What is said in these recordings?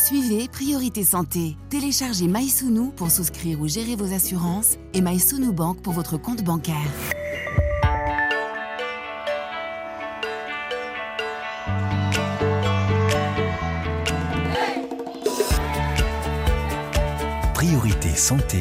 Suivez Priorité Santé. Téléchargez MySounou pour souscrire ou gérer vos assurances et MySounou Bank pour votre compte bancaire. Priorité Santé.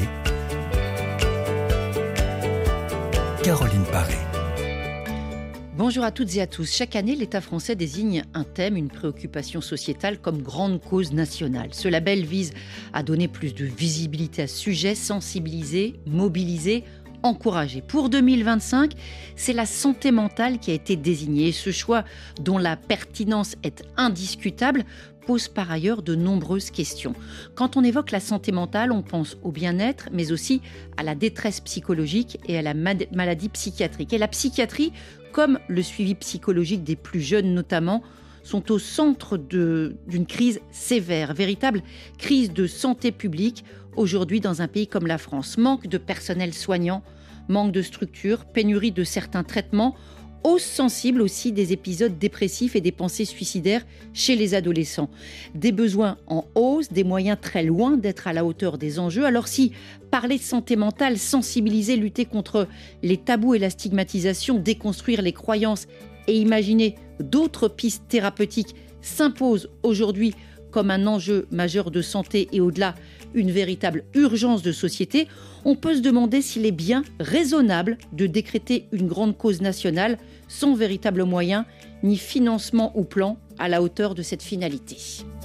Caroline Paré. Bonjour à toutes et à tous. Chaque année, l'État français désigne un thème, une préoccupation sociétale comme grande cause nationale. Ce label vise à donner plus de visibilité à ce sujet, sensibiliser, mobiliser, encourager. Pour 2025, c'est la santé mentale qui a été désignée. Et ce choix, dont la pertinence est indiscutable, pose par ailleurs de nombreuses questions. Quand on évoque la santé mentale, on pense au bien-être, mais aussi à la détresse psychologique et à la maladie psychiatrique. Et la psychiatrie, comme le suivi psychologique des plus jeunes notamment, sont au centre d'une crise sévère, véritable crise de santé publique aujourd'hui dans un pays comme la France. Manque de personnel soignant, manque de structures, pénurie de certains traitements, hausse sensible aussi des épisodes dépressifs et des pensées suicidaires chez les adolescents. Des besoins en hausse, des moyens très loin d'être à la hauteur des enjeux. Alors si parler de santé mentale, sensibiliser, lutter contre les tabous et la stigmatisation, déconstruire les croyances et imaginer d'autres pistes thérapeutiques s'impose aujourd'hui comme un enjeu majeur de santé et au-delà une véritable urgence de société, on peut se demander s'il est bien raisonnable de décréter une grande cause nationale sans véritable moyen ni financement ou plan à la hauteur de cette finalité.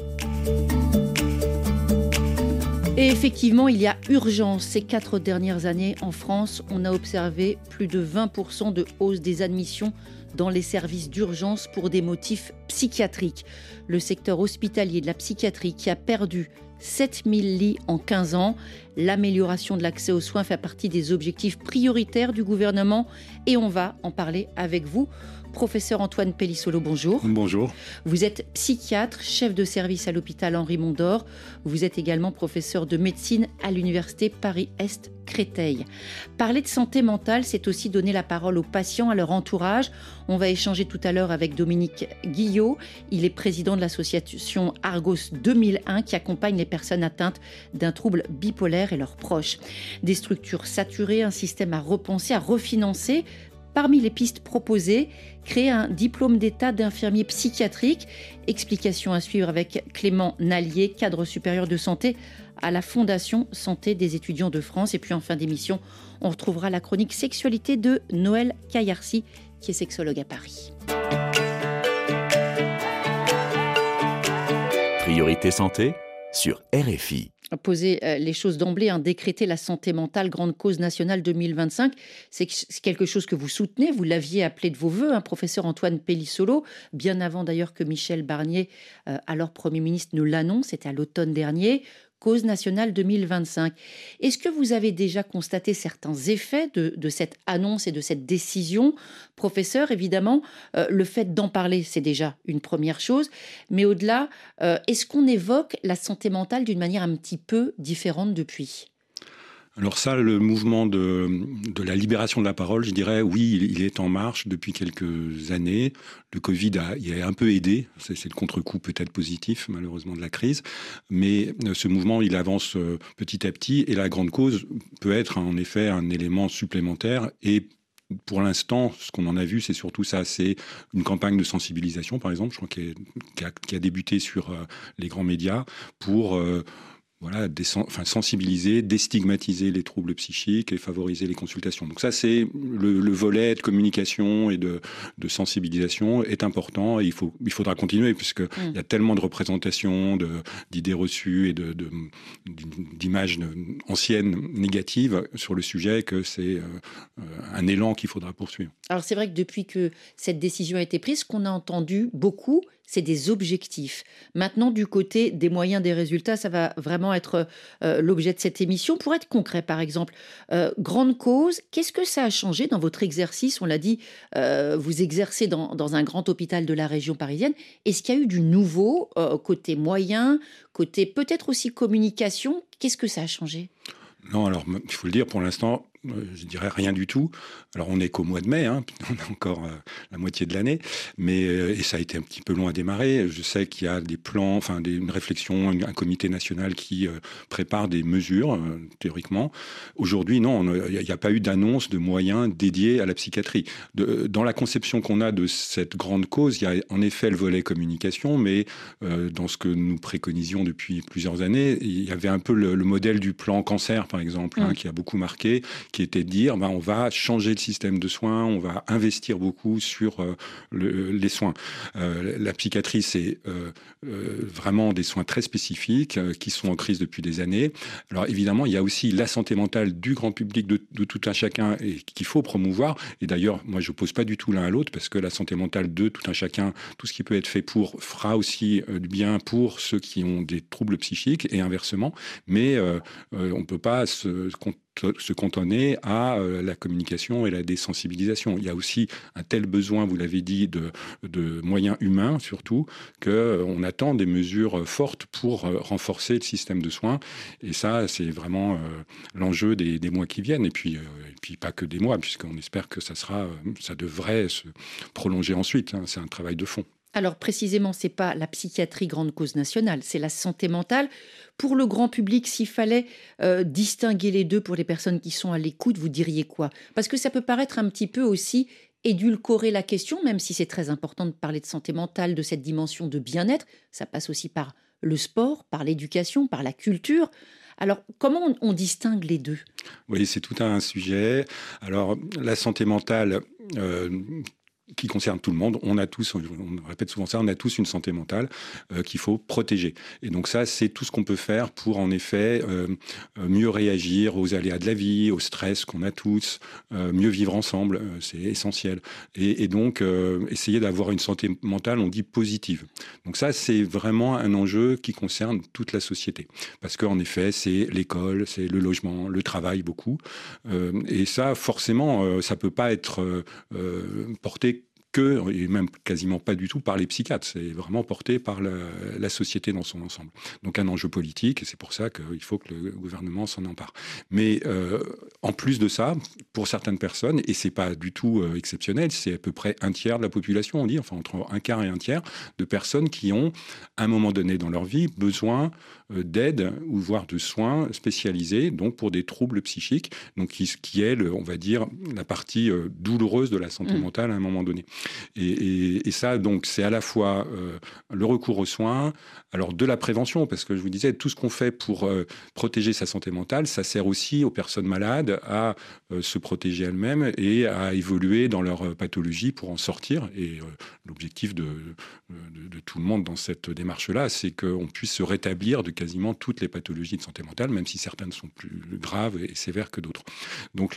Et effectivement, il y a urgence. Ces 4 dernières années, en France, on a observé plus de 20% de hausse des admissions dans les services d'urgence pour des motifs psychiatriques. Le secteur hospitalier de la psychiatrie qui a perdu 7000 lits en 15 ans. L'amélioration de l'accès aux soins fait partie des objectifs prioritaires du gouvernement et on va en parler avec vous. Professeur Antoine Pellissolo, bonjour. Bonjour. Vous êtes psychiatre, chef de service à l'hôpital Henri Mondor. Vous êtes également professeur de médecine à l'université Paris-Est Créteil. Parler de santé mentale, c'est aussi donner la parole aux patients, à leur entourage. On va échanger tout à l'heure avec Dominique Guillot. Il est président de l'association Argos 2001 qui accompagne les personnes atteintes d'un trouble bipolaire et leurs proches. Des structures saturées, un système à repenser, à refinancer. Parmi les pistes proposées, créer un diplôme d'état d'infirmier psychiatrique. Explication à suivre avec Clément Nallier, cadre supérieur de santé à la Fondation Santé des étudiants de France. Et puis en fin d'émission, on retrouvera la chronique sexualité de Noël Caillarcy, qui est sexologue à Paris. Priorité Santé sur RFI. Poser les choses d'emblée, décréter la santé mentale grande cause nationale 2025, c'est quelque chose que vous soutenez, vous l'aviez appelé de vos voeux, professeur Antoine Pellissolo, bien avant d'ailleurs que Michel Barnier, alors Premier ministre, ne l'annonce, c'était à l'automne dernier. Cause nationale 2025. Est-ce que vous avez déjà constaté certains effets de cette annonce et de cette décision? Professeur, évidemment, le fait d'en parler, c'est déjà une première chose. Mais au-delà, est-ce qu'on évoque la santé mentale d'une manière un petit peu différente depuis ? Alors ça, le mouvement de la libération de la parole, je dirais, oui, il est en marche depuis quelques années. Le Covid y a un peu aidé. C'est le contre-coup peut-être positif, malheureusement, de la crise. Mais ce mouvement, il avance petit à petit. Et la grande cause peut être, en effet, un élément supplémentaire. Et pour l'instant, ce qu'on en a vu, c'est surtout ça. C'est une campagne de sensibilisation, par exemple, je crois, qui a débuté sur les grands médias pour... sensibiliser, déstigmatiser les troubles psychiques et favoriser les consultations. Donc ça, c'est le volet de communication et de sensibilisation est important et il faudra continuer puisqu'il y a tellement de représentations, d'idées reçues et d'images anciennes négatives sur le sujet que c'est un élan qu'il faudra poursuivre. Alors c'est vrai que depuis que cette décision a été prise, ce qu'on a entendu beaucoup, c'est des objectifs. Maintenant, du côté des moyens, des résultats, ça va vraiment être l'objet de cette émission. Pour être concret, par exemple, grande cause, qu'est-ce que ça a changé dans votre exercice? On l'a dit, vous exercez dans un grand hôpital de la région parisienne. Est-ce qu'il y a eu du nouveau côté moyens, côté peut-être aussi communication? Qu'est-ce que ça a changé? Non, alors il faut le dire, pour l'instant, je dirais rien du tout. Alors, on n'est qu'au mois de mai, hein, on a encore la moitié de l'année, mais et ça a été un petit peu long à démarrer. Je sais qu'il y a des plans, une réflexion, un comité national qui prépare des mesures, théoriquement. Aujourd'hui, non, il n'y a pas eu d'annonce de moyens dédiés à la psychiatrie. Dans la conception qu'on a de cette grande cause, il y a en effet le volet communication, mais dans ce que nous préconisions depuis plusieurs années, il y avait un peu le modèle du plan cancer, par exemple, qui a beaucoup marqué, qui était de dire on va changer le système de soins, on va investir beaucoup sur les soins. La psychiatrie, c'est vraiment des soins très spécifiques qui sont en crise depuis des années. Alors évidemment, il y a aussi la santé mentale du grand public de tout un chacun et qu'il faut promouvoir. Et d'ailleurs, moi, je n'oppose pas du tout l'un à l'autre parce que la santé mentale de tout un chacun, tout ce qui peut être fait pour, fera aussi du bien pour ceux qui ont des troubles psychiques et inversement. Mais on ne peut pas se cantonner à la communication et la désensibilisation. Il y a aussi un tel besoin, vous l'avez dit, de moyens humains surtout, qu'on attend des mesures fortes pour renforcer le système de soins. Et ça, c'est vraiment l'enjeu des mois qui viennent. Et puis pas que des mois, puisqu'on espère que ça devrait se prolonger ensuite. C'est un travail de fond. Alors précisément, c'est pas la psychiatrie grande cause nationale, c'est la santé mentale. Pour le grand public, s'il fallait distinguer les deux pour les personnes qui sont à l'écoute, vous diriez quoi? Parce que ça peut paraître un petit peu aussi édulcorer la question, même si c'est très important de parler de santé mentale, de cette dimension de bien-être. Ça passe aussi par le sport, par l'éducation, par la culture. Alors, comment on distingue les deux? Oui, c'est tout un sujet. Alors, la santé mentale... qui concerne tout le monde. On répète souvent ça, on a tous une santé mentale qu'il faut protéger. Et donc ça, c'est tout ce qu'on peut faire pour, en effet, mieux réagir aux aléas de la vie, au stress qu'on a tous, mieux vivre ensemble, c'est essentiel. Et donc, essayer d'avoir une santé mentale, on dit positive. Donc ça, c'est vraiment un enjeu qui concerne toute la société. Parce qu'en effet, c'est l'école, c'est le logement, le travail, beaucoup. Et ça, forcément, ça ne peut pas être porté et même quasiment pas du tout par les psychiatres. C'est vraiment porté par la société dans son ensemble. Donc un enjeu politique, et c'est pour ça qu'il faut que le gouvernement s'en empare. Mais en plus de ça, pour certaines personnes, et c'est pas du tout exceptionnel, c'est à peu près un tiers de la population, on dit, enfin entre un quart et un tiers, de personnes qui ont, à un moment donné dans leur vie, besoin d'aide ou voire de soins spécialisés, donc pour des troubles psychiques, donc qui est, on va dire, la partie douloureuse de la santé mentale à un moment donné. Et ça, donc, c'est à la fois le recours aux soins, alors de la prévention, parce que je vous disais, tout ce qu'on fait pour protéger sa santé mentale, ça sert aussi aux personnes malades à se protéger elles-mêmes et à évoluer dans leur pathologie pour en sortir. Et l'objectif de tout le monde dans cette démarche-là, c'est qu'on puisse se rétablir de quasiment toutes les pathologies de santé mentale, même si certaines sont plus graves et sévères que d'autres. Donc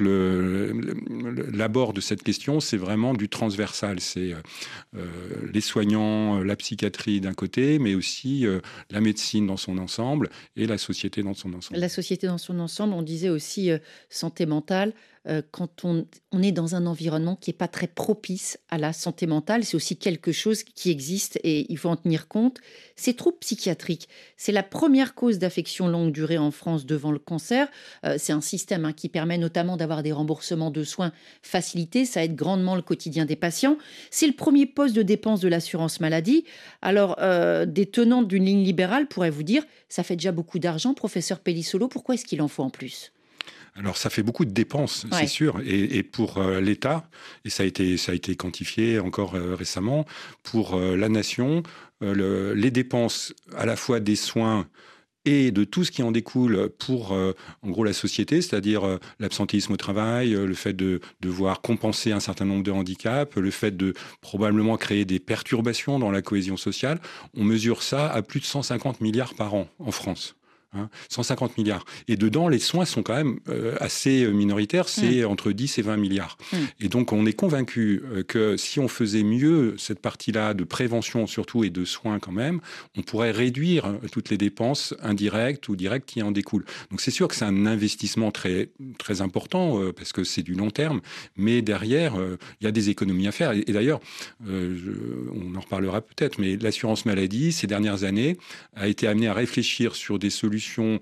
l'abord de cette question, c'est vraiment du transversal. C'est les soignants, la psychiatrie d'un côté, mais aussi la médecine dans son ensemble et la société dans son ensemble. La société dans son ensemble, on disait aussi santé mentale. Quand on est dans un environnement qui n'est pas très propice à la santé mentale, c'est aussi quelque chose qui existe et il faut en tenir compte. Ces troubles psychiatriques, c'est la première cause d'affection longue durée en France devant le cancer. C'est un système qui permet notamment d'avoir des remboursements de soins facilités. Ça aide grandement le quotidien des patients. C'est le premier poste de dépense de l'assurance maladie. Alors, des tenants d'une ligne libérale pourraient vous dire, ça fait déjà beaucoup d'argent, professeur Pellissolo, pourquoi est-ce qu'il en faut en plus ? Alors, ça fait beaucoup de dépenses, c'est sûr. Et pour l'État, et ça a été quantifié encore récemment, pour la nation, les dépenses à la fois des soins et de tout ce qui en découle pour, en gros, la société, c'est-à-dire l'absentéisme au travail, le fait de devoir compenser un certain nombre de handicaps, le fait de probablement créer des perturbations dans la cohésion sociale. On mesure ça à plus de 150 milliards par an en France. 150 milliards. Et dedans, les soins sont quand même assez minoritaires, c'est entre 10 et 20 milliards. Et donc, on est convaincu que si on faisait mieux cette partie-là de prévention surtout et de soins quand même, on pourrait réduire toutes les dépenses indirectes ou directes qui en découlent. Donc, c'est sûr que c'est un investissement très, très important parce que c'est du long terme, mais derrière, il y a des économies à faire. Et d'ailleurs, on en reparlera peut-être, mais l'assurance maladie, ces dernières années, a été amenée à réfléchir sur des solutions solutions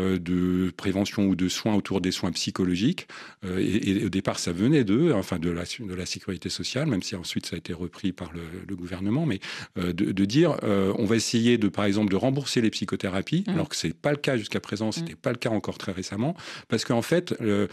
de prévention ou de soins autour des soins psychologiques. Et au départ, ça venait d'eux, enfin de la sécurité sociale, même si ensuite ça a été repris par le gouvernement, mais de dire on va essayer par exemple de rembourser les psychothérapies, alors que c'est pas le cas jusqu'à présent, c'était pas le cas encore très récemment, parce qu'en fait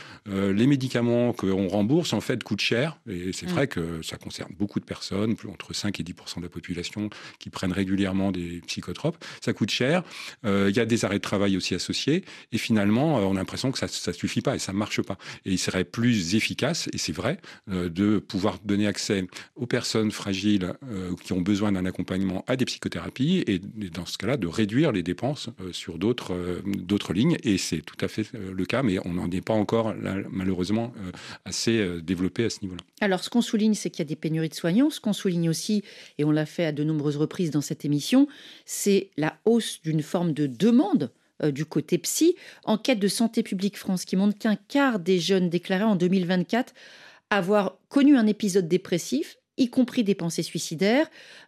les médicaments qu'on rembourse en fait coûtent cher, et c'est vrai que ça concerne beaucoup de personnes, entre 5 et 10% de la population qui prennent régulièrement des psychotropes. Ça coûte cher, il y a des arrêts de travail aussi associés, et finalement on a l'impression que ça suffit pas et ça marche pas. Et il serait plus efficace, et c'est vrai, de pouvoir donner accès aux personnes fragiles qui ont besoin d'un accompagnement à des psychothérapies, et dans ce cas-là de réduire les dépenses sur d'autres lignes, et c'est tout à fait le cas, mais on n'en est pas encore là, malheureusement assez développé à ce niveau-là. Alors ce qu'on souligne, c'est qu'il y a des pénuries de soignants. Ce qu'on souligne aussi, et on l'a fait à de nombreuses reprises dans cette émission, c'est la hausse d'une forme de demande du côté psy. Enquête de Santé publique France qui montre qu'un quart des jeunes déclaraient en 2024 avoir connu un épisode dépressif, y compris des pensées suicidaires.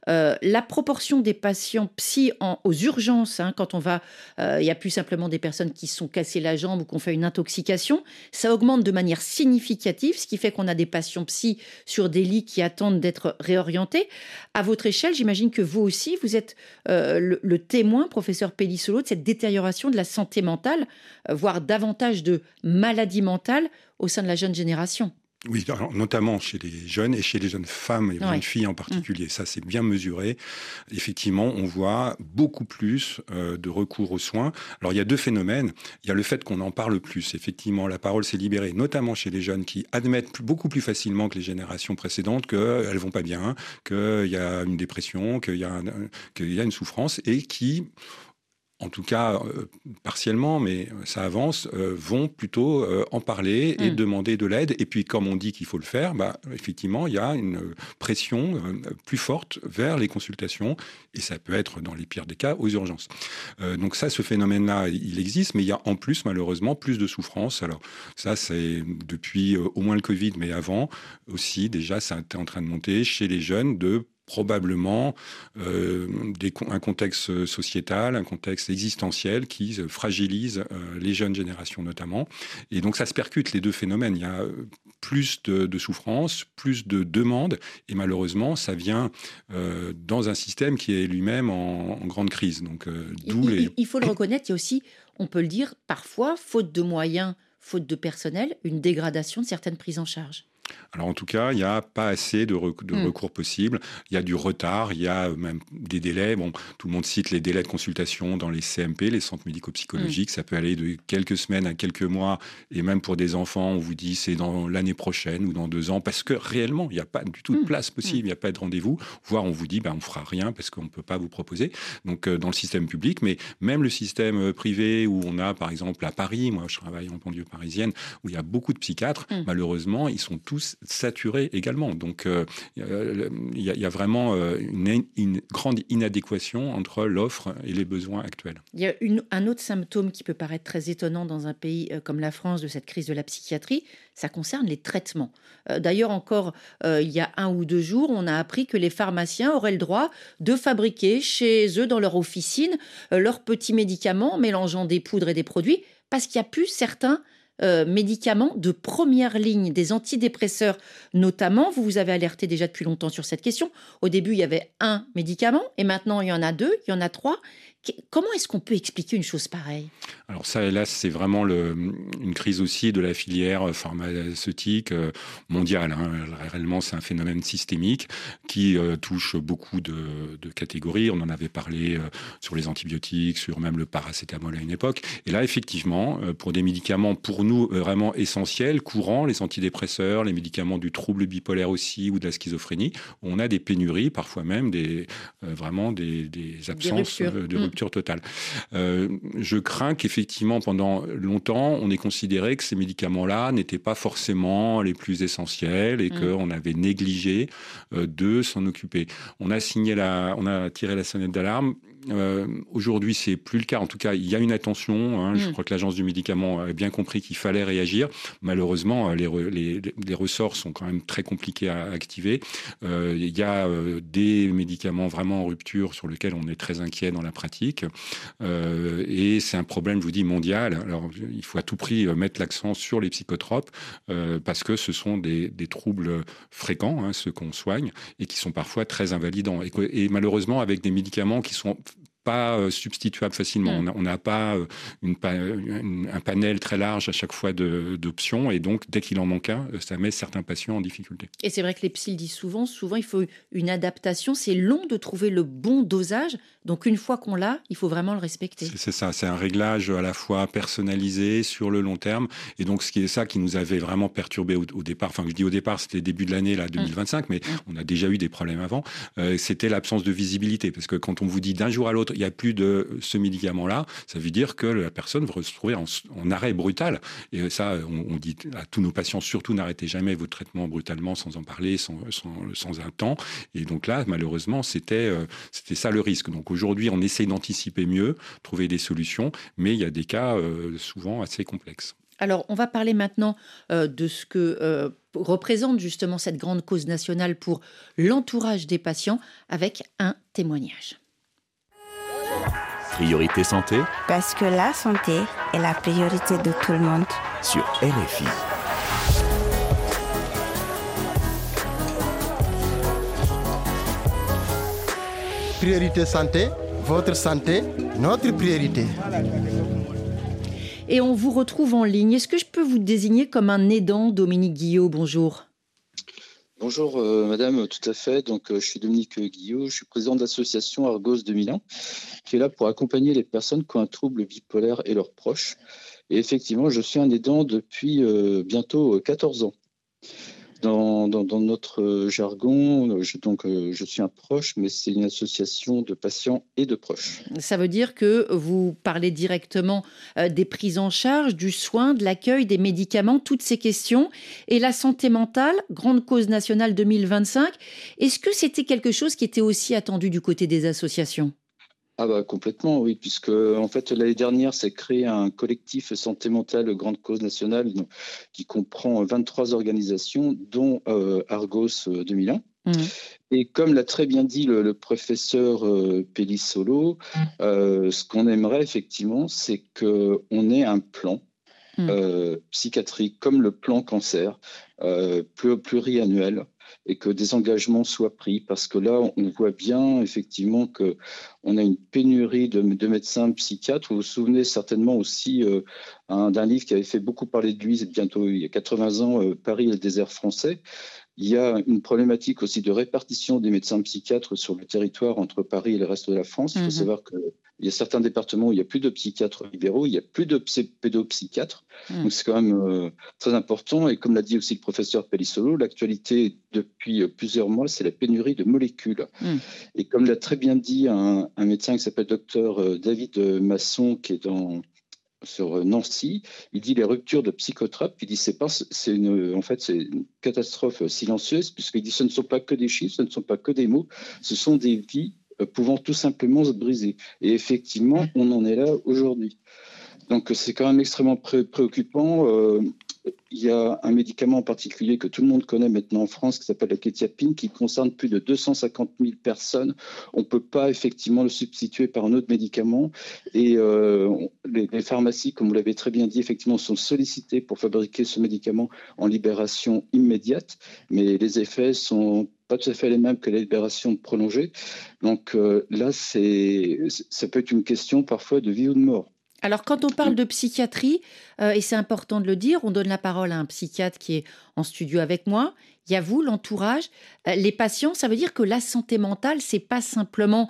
La proportion des patients psy aux urgences, quand on va, il n'y a plus simplement des personnes qui se sont cassées la jambe ou qui ont fait une intoxication, ça augmente de manière significative, ce qui fait qu'on a des patients psy sur des lits qui attendent d'être réorientés. À votre échelle, j'imagine que vous aussi, vous êtes le témoin, professeur Pellissolo, de cette détérioration de la santé mentale, voire davantage de maladies mentales au sein de la jeune génération. Oui, alors, notamment chez les jeunes et chez les jeunes femmes et jeunes filles en particulier. Ça, c'est bien mesuré. Effectivement, on voit beaucoup plus de recours aux soins. Alors, il y a deux phénomènes. Il y a le fait qu'on en parle plus. Effectivement, la parole s'est libérée, notamment chez les jeunes qui admettent beaucoup plus facilement que les générations précédentes qu'elles vont pas bien, qu'il y a une dépression, qu'il y a une souffrance, et qui, en tout cas partiellement, mais ça avance, vont plutôt en parler et demander de l'aide. Et puis, comme on dit qu'il faut le faire, effectivement, il y a une pression plus forte vers les consultations, et ça peut être, dans les pires des cas, aux urgences. Donc ça, ce phénomène-là, il existe, mais il y a en plus, malheureusement, plus de souffrance. Alors ça, c'est depuis au moins le Covid, mais avant aussi, déjà, ça était en train de monter chez les jeunes, probablement un contexte sociétal, un contexte existentiel qui fragilise les jeunes générations notamment. Et donc ça se percute, les deux phénomènes. Il y a plus de souffrance, plus de demandes, et malheureusement ça vient dans un système qui est lui-même en grande crise. Donc, il faut le reconnaître, il y a aussi, on peut le dire, parfois, faute de moyens, faute de personnel, une dégradation de certaines prises en charge. Alors en tout cas, il n'y a pas assez de recours possibles. Il y a du retard, il y a même des délais. Bon, tout le monde cite les délais de consultation dans les CMP, les centres médico-psychologiques. Ça peut aller de quelques semaines à quelques mois. Et même pour des enfants, on vous dit c'est dans l'année prochaine ou dans 2 ans. Parce que réellement, il n'y a pas du tout de place possible. Il n'y a pas de rendez-vous. Voire on vous dit on ne fera rien parce qu'on ne peut pas vous proposer. Donc dans le système public, mais même le système privé où on a par exemple à Paris, moi je travaille en banlieue parisienne, où il y a beaucoup de psychiatres, malheureusement, ils sont tous saturés également. Donc, il y a vraiment une grande inadéquation entre l'offre et les besoins actuels. Il y a un autre symptôme qui peut paraître très étonnant dans un pays comme la France de cette crise de la psychiatrie, ça concerne les traitements. D'ailleurs, encore il y a 1 ou 2 jours, on a appris que les pharmaciens auraient le droit de fabriquer chez eux, dans leur officine, leurs petits médicaments mélangeant des poudres et des produits, parce qu'il n'y a plus certains médicaments de première ligne, des antidépresseurs notamment. Vous avez alerté déjà depuis longtemps sur cette question. Au début, il y avait 1 médicament et maintenant, il y en a 2, il y en a 3. Comment est-ce qu'on peut expliquer une chose pareille ? Alors ça, là, c'est vraiment une crise aussi de la filière pharmaceutique mondiale. Réellement, c'est un phénomène systémique qui touche beaucoup de catégories. On en avait parlé sur les antibiotiques, sur même le paracétamol à une époque. Et là, effectivement, pour des médicaments, pour nous, vraiment essentiels, courants, les antidépresseurs, les médicaments du trouble bipolaire aussi ou de la schizophrénie, on a des pénuries, parfois même vraiment des absences de rupture totale. Je crains qu'effectivement, pendant longtemps, on ait considéré que ces médicaments-là n'étaient pas forcément les plus essentiels et qu'on avait négligé de s'en occuper. On a tiré la sonnette d'alarme Aujourd'hui, c'est plus le cas. En tout cas, il y a une attention. Je crois que l'Agence du médicament a bien compris qu'il fallait réagir. Malheureusement, les ressorts sont quand même très compliqués à activer. Il y a des médicaments vraiment en rupture sur lesquels on est très inquiet dans la pratique. Et c'est un problème, je vous dis, mondial. Alors, il faut à tout prix mettre l'accent sur les psychotropes parce que ce sont des troubles fréquents, ceux qu'on soigne, et qui sont parfois très invalidants. Et malheureusement, avec des médicaments qui sont pas substituables facilement. On n'a pas un panel très large à chaque fois d'options, et donc dès qu'il en manque un, ça met certains patients en difficulté. Et c'est vrai que les psys le disent souvent, il faut une adaptation. C'est long de trouver le bon dosage, donc une fois qu'on l'a, il faut vraiment le respecter. C'est ça, c'est un réglage à la fois personnalisé sur le long terme, et donc c'est ça qui nous avait vraiment perturbé au départ. Enfin, je dis au départ, c'était le début de l'année 2025, mais on a déjà eu des problèmes avant. C'était l'absence de visibilité, parce que quand on vous dit d'un jour à l'autre, il n'y a plus de ce médicament-là, ça veut dire que la personne va se trouver en arrêt brutal. Et ça, on dit à tous nos patients, surtout n'arrêtez jamais votre traitement brutalement, sans en parler, sans un temps. Et donc là, malheureusement, c'était ça le risque. Donc aujourd'hui, on essaye d'anticiper mieux, trouver des solutions, mais il y a des cas souvent assez complexes. Alors, on va parler maintenant de ce que représente justement cette grande cause nationale pour l'entourage des patients, avec un témoignage. Priorité santé. Parce que la santé est la priorité de tout le monde. Sur RFI. Priorité santé, votre santé, notre priorité. Et on vous retrouve en ligne. Est-ce que je peux vous désigner comme un aidant, Dominique Guillot? Bonjour. Bonjour madame, tout à fait. Donc je suis Dominique Guillot, je suis président de l'association Argos 2001 qui est là pour accompagner les personnes qui ont un trouble bipolaire et leurs proches. Et effectivement, je suis un aidant depuis bientôt 14 ans. Dans notre jargon, je suis un proche, mais c'est une association de patients et de proches. Ça veut dire que vous parlez directement des prises en charge, du soin, de l'accueil, des médicaments, toutes ces questions. Et la santé mentale, grande cause nationale 2025, est-ce que c'était quelque chose qui était aussi attendu du côté des associations ? Ah bah complètement, oui, puisque en fait l'année dernière s'est créé un collectif santé mentale grande cause nationale qui comprend 23 organisations, dont Argos 2001. Et comme l'a très bien dit le professeur Pellissolo, ce qu'on aimerait effectivement, c'est qu'on ait un plan psychiatrique comme le plan cancer, pluriannuel, et que des engagements soient pris, parce que là, on voit bien effectivement qu'on a une pénurie de médecins psychiatres. Vous vous souvenez certainement aussi d'un livre qui avait fait beaucoup parler de lui, bientôt il y a 80 ans, Paris et le désert français. Il y a une problématique aussi de répartition des médecins psychiatres sur le territoire entre Paris et le reste de la France. Il faut savoir qu'il y a certains départements où il n'y a plus de psychiatres libéraux, il n'y a plus de pédopsychiatres. Donc c'est quand même très important. Et comme l'a dit aussi le professeur Pellissolo, l'actualité depuis plusieurs mois, c'est la pénurie de molécules. Et comme l'a très bien dit un médecin qui s'appelle docteur David Masson, qui est sur Nancy, il dit les ruptures de psychotropes, il dit c'est une catastrophe silencieuse, puisqu'il dit ce ne sont pas que des chiffres, ce ne sont pas que des mots, ce sont des vies pouvant tout simplement se briser. Et effectivement, on en est là aujourd'hui. Donc c'est quand même extrêmement préoccupant. Il y a un médicament en particulier que tout le monde connaît maintenant en France qui s'appelle la quétiapine, qui concerne plus de 250 000 personnes. On ne peut pas effectivement le substituer par un autre médicament. Et les pharmacies, comme vous l'avez très bien dit, effectivement sont sollicitées pour fabriquer ce médicament en libération immédiate, mais les effets sont pas tout à fait les mêmes que la libération prolongée. Donc là, ça peut être une question parfois de vie ou de mort. Alors, quand on parle de psychiatrie, et c'est important de le dire, on donne la parole à un psychiatre qui est en studio avec moi. Il y a vous, l'entourage, les patients. Ça veut dire que la santé mentale, c'est pas simplement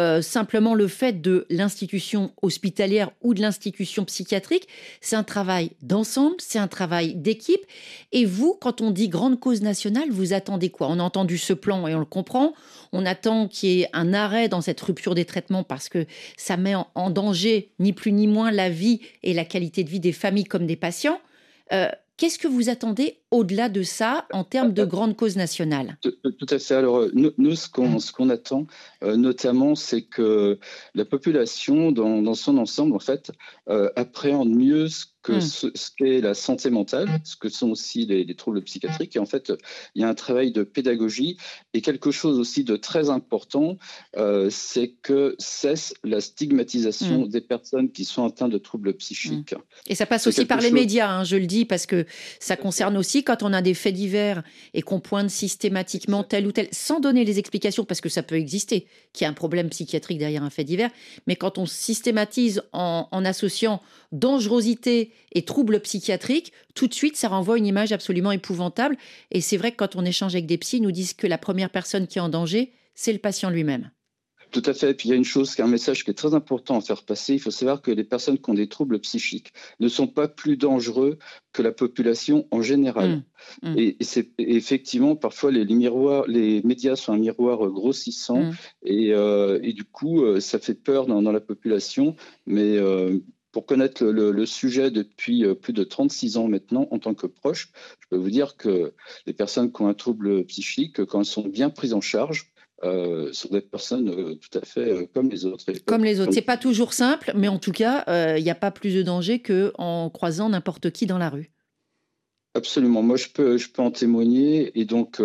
le fait de l'institution hospitalière ou de l'institution psychiatrique. C'est un travail d'ensemble, c'est un travail d'équipe. Et vous, quand on dit grande cause nationale, vous attendez quoi ? On a entendu ce plan et on le comprend. On attend qu'il y ait un arrêt dans cette rupture des traitements parce que ça met en danger, ni plus ni moins, la vie et la qualité de vie des familles comme des patients. Qu'est-ce que vous attendez au-delà de ça en termes de grande cause nationale ? Tout à fait. Alors, nous, ce qu'on attend, notamment, c'est que la population, dans son ensemble, en fait, appréhende mieux ce qu'est la santé mentale, ce que sont aussi les troubles psychiatriques. Et en fait, il y a un travail de pédagogie et quelque chose aussi de très important, c'est que cesse la stigmatisation des personnes qui sont atteintes de troubles psychiques. Et ça passe aussi par les médias, hein, je le dis, parce que ça concerne aussi quand on a des faits divers et qu'on pointe systématiquement tel ou tel, sans donner les explications, parce que ça peut exister, qu'il y a un problème psychiatrique derrière un fait divers, mais quand on systématise en associant dangerosité et troubles psychiatriques, tout de suite, ça renvoie une image absolument épouvantable. Et c'est vrai que quand on échange avec des psys, ils nous disent que la première personne qui est en danger, c'est le patient lui-même. Tout à fait. Et puis il y a une chose, un message qui est très important à faire passer. Il faut savoir que les personnes qui ont des troubles psychiques ne sont pas plus dangereux que la population en général. Et c'est effectivement parfois les médias sont un miroir grossissant et du coup ça fait peur dans la population. Mais pour connaître le sujet depuis plus de 36 ans maintenant, en tant que proche, je peux vous dire que les personnes qui ont un trouble psychique, quand elles sont bien prises en charge, sont des personnes tout à fait comme les autres. Comme les autres. C'est pas toujours simple, mais en tout cas, il n'y a pas plus de danger qu'en croisant n'importe qui dans la rue. Absolument. Moi, je peux en témoigner. Et donc,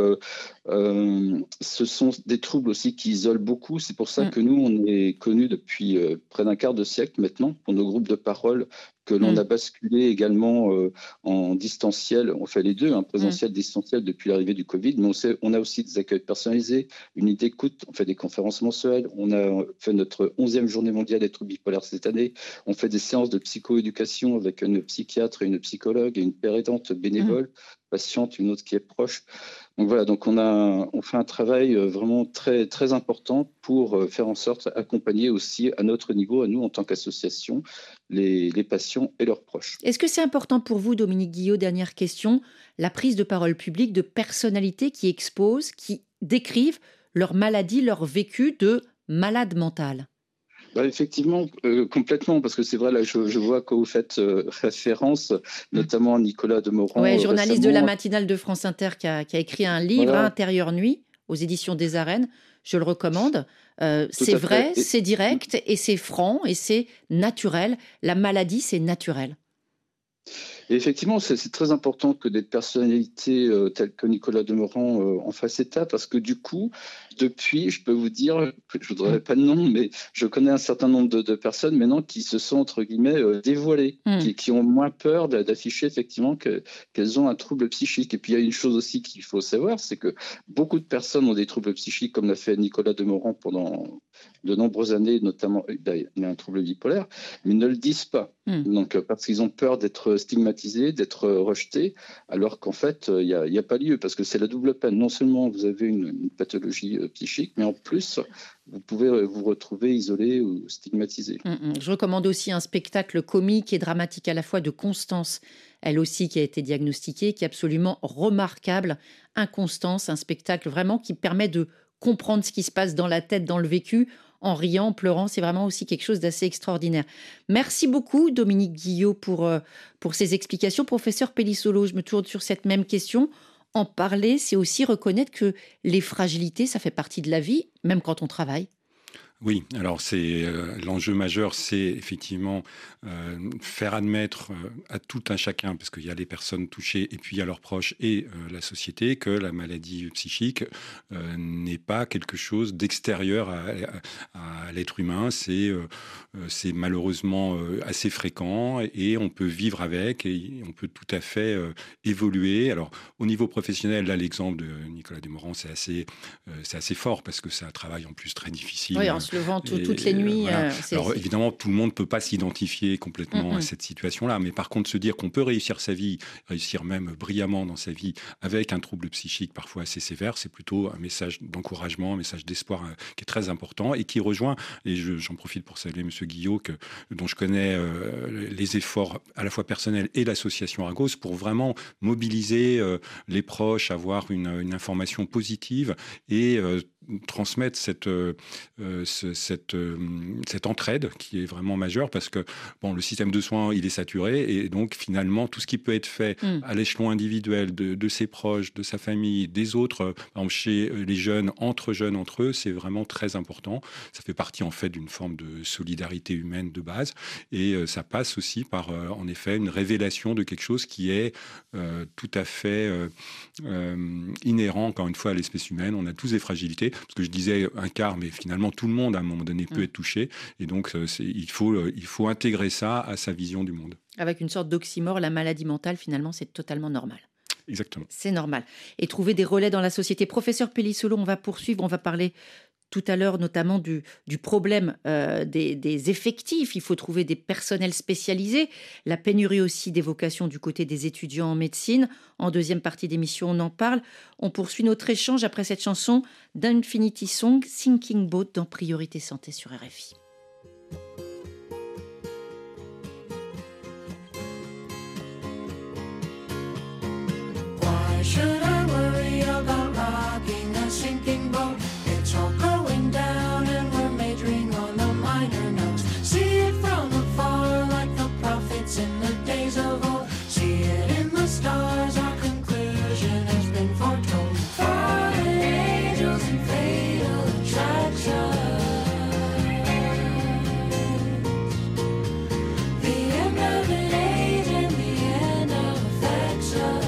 ce sont des troubles aussi qui isolent beaucoup. C'est pour ça que nous, on est connus depuis près d'un quart de siècle maintenant pour nos groupes de parole que l'on a basculé également en distanciel. On fait les deux, présentiel, distanciel depuis l'arrivée du Covid. Mais on a aussi des accueils personnalisés, une unité d'écoute. On fait des conférences mensuelles. On a fait notre 11e journée mondiale des troubles bipolaires cette année. On fait des séances de psychoéducation avec une psychiatre et une psychologue et une père aidante bénévole, patiente, une autre qui est proche. Donc voilà, donc on fait un travail vraiment très, très important pour faire en sorte d'accompagner aussi à notre niveau, à nous en tant qu'association, les patients et leurs proches. Est-ce que c'est important pour vous, Dominique Guillot, dernière question, la prise de parole publique de personnalités qui exposent, qui décrivent leur maladie, leur vécu de malade mental ? Effectivement, complètement, parce que c'est vrai, là, je vois que vous faites référence, notamment à Nicolas Demorand. Oui, journaliste de la matinale de France Inter qui a écrit un livre, Intérieure Nuit, aux éditions des Arènes. Je le recommande. C'est vrai, c'est direct, et c'est franc, et c'est naturel. La maladie, c'est naturel. Et effectivement, c'est très important que des personnalités telles que Nicolas Demorand en fassent état, parce que du coup, depuis, je peux vous dire, je ne voudrais pas de nom, mais je connais un certain nombre de personnes maintenant qui se sont, entre guillemets, dévoilées, qui ont moins peur d'afficher effectivement qu'elles ont un trouble psychique. Et puis il y a une chose aussi qu'il faut savoir, c'est que beaucoup de personnes ont des troubles psychiques, comme l'a fait Nicolas Demorand pendant de nombreuses années, notamment il a un trouble bipolaire, mais ils ne le disent pas. Donc, parce qu'ils ont peur d'être stigmatisés, d'être rejetés, alors qu'en fait, il n'y a pas lieu, parce que c'est la double peine. Non seulement vous avez une pathologie psychique, mais en plus, vous pouvez vous retrouver isolé ou stigmatisé. Je recommande aussi un spectacle comique et dramatique à la fois de Constance, elle aussi qui a été diagnostiquée, qui est absolument remarquable. Inconstance, un spectacle vraiment qui permet de comprendre ce qui se passe dans la tête, dans le vécu, en riant, en pleurant. C'est vraiment aussi quelque chose d'assez extraordinaire. Merci beaucoup, Dominique Guillot, pour ces explications. Professeur Pellissolo, je me tourne sur cette même question. En parler, c'est aussi reconnaître que les fragilités, ça fait partie de la vie, même quand on travaille. Oui, alors c'est l'enjeu majeur, c'est effectivement faire admettre à tout un chacun, parce qu'il y a les personnes touchées et puis il y a leurs proches et la société, que la maladie psychique n'est pas quelque chose d'extérieur à l'être humain. C'est malheureusement assez fréquent et on peut vivre avec et on peut tout à fait évoluer. Alors au niveau professionnel, là l'exemple de Nicolas Demorand, c'est assez fort parce que c'est un travail en plus très difficile. Oui, en se levant toutes les nuits. Voilà. Alors évidemment, tout le monde ne peut pas s'identifier complètement à cette situation-là, mais par contre, se dire qu'on peut réussir sa vie, réussir même brillamment dans sa vie avec un trouble psychique parfois assez sévère, c'est plutôt un message d'encouragement, un message d'espoir qui est très important et qui rejoint, et j'en profite pour saluer M. Guillot, dont je connais les efforts à la fois personnels et l'association Argos pour vraiment mobiliser les proches, avoir une information positive et transmettre cette entraide qui est vraiment majeure parce que le système de soins, il est saturé et donc finalement, tout ce qui peut être fait à l'échelon individuel de ses proches, de sa famille, des autres, par exemple, chez les jeunes, entre eux, c'est vraiment très important. Ça fait partie en fait d'une forme de solidarité humaine de base et ça passe aussi par en effet une révélation de quelque chose qui est tout à fait inhérent encore une fois à l'espèce humaine. On a tous des fragilités, parce que je disais un quart, mais finalement tout le monde à un moment donné peut être touché et donc il faut intégrer ça à sa vision du monde. Avec une sorte d'oxymore, la maladie mentale finalement c'est totalement normal. Exactement. C'est normal. Et trouver des relais dans la société. Professeur Pellissolo, on va poursuivre, on va parler tout à l'heure notamment du problème des effectifs. Il faut trouver des personnels spécialisés. La pénurie aussi des vocations du côté des étudiants en médecine. En deuxième partie d'émission, on en parle. On poursuit notre échange après cette chanson d'Infinity Song, Sinking Boat dans Priorité Santé sur RFI. Should I worry about rocking a sinking boat? It's all going down and we're majoring on the minor notes. See it from afar like the prophets in the days of old. See it in the stars, our conclusion has been foretold. Fallen angels and fatal attraction. The end of an age and the end of affection.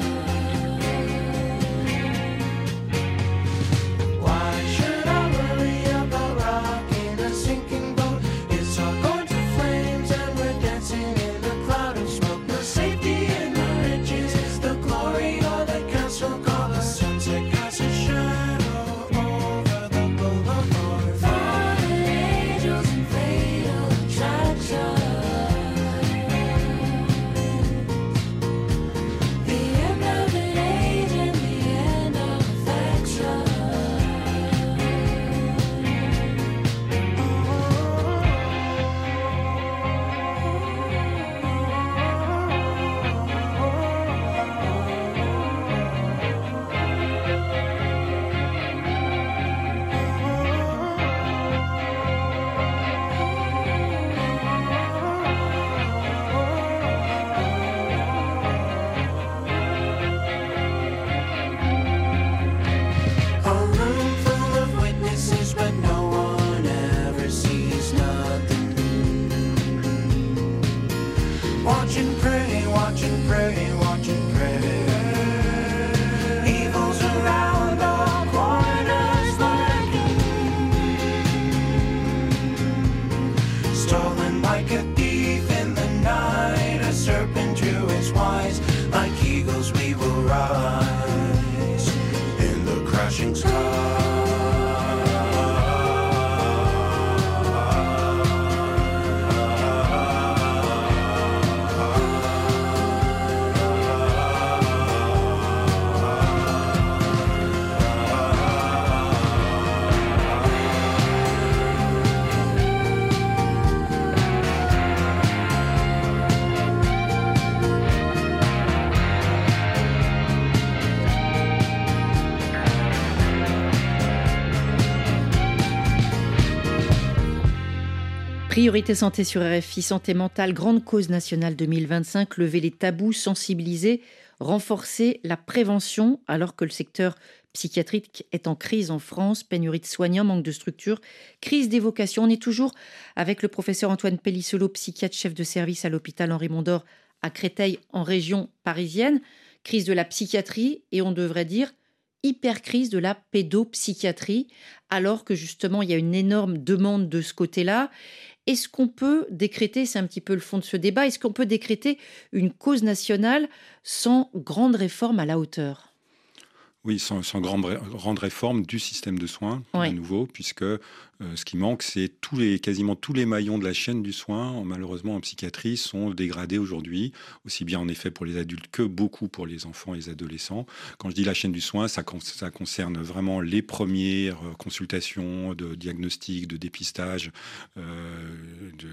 Priorité santé sur RFI, santé mentale, grande cause nationale 2025, lever les tabous, sensibiliser, renforcer la prévention alors que le secteur psychiatrique est en crise en France, pénurie de soignants, manque de structures, crise des vocations. On est toujours avec le professeur Antoine Pellissolo, psychiatre chef de service à l'hôpital Henri Mondor à Créteil en région parisienne. Crise de la psychiatrie et on devrait dire hyper-crise de la pédopsychiatrie alors que justement il y a une énorme demande de ce côté-là. Est-ce qu'on peut décréter, c'est un petit peu le fond de ce débat, est-ce qu'on peut décréter une cause nationale sans grande réforme à la hauteur ? Oui, sans grande réforme du système de soins, à nouveau, puisque ce qui manque, c'est quasiment tous les maillons de la chaîne du soin, malheureusement en psychiatrie, sont dégradés aujourd'hui, aussi bien en effet pour les adultes que beaucoup pour les enfants et les adolescents. Quand je dis la chaîne du soin, ça concerne vraiment les premières consultations de diagnostic, de dépistage,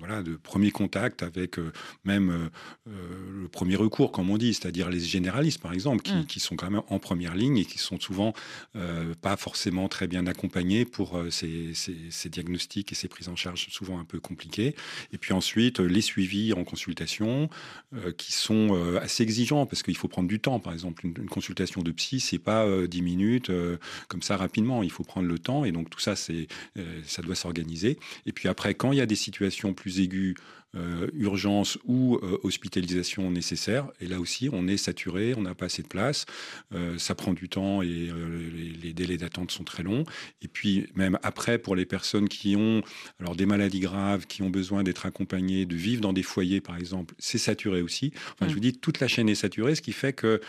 de premier contact avec même le premier recours, comme on dit, c'est-à-dire les généralistes, par exemple, qui sont quand même en première ligne et qui sont souvent pas forcément très bien accompagnés pour ces diagnostics et ces prises en charge souvent un peu compliquées. Et puis ensuite, les suivis en consultation qui sont assez exigeants parce qu'il faut prendre du temps. Par exemple, une consultation de psy, c'est pas 10 minutes comme ça rapidement. Il faut prendre le temps et donc tout ça, ça doit s'organiser. Et puis après, quand il y a des situations plus aiguës, urgence ou hospitalisation nécessaire, et là aussi on est saturé, on n'a pas assez de place, ça prend du temps et les délais d'attente sont très longs. Et puis même après, pour les personnes qui ont alors des maladies graves, qui ont besoin d'être accompagnées, de vivre dans des foyers par exemple, c'est saturé aussi. Enfin, je vous dis, toute la chaîne est saturée, ce qui fait que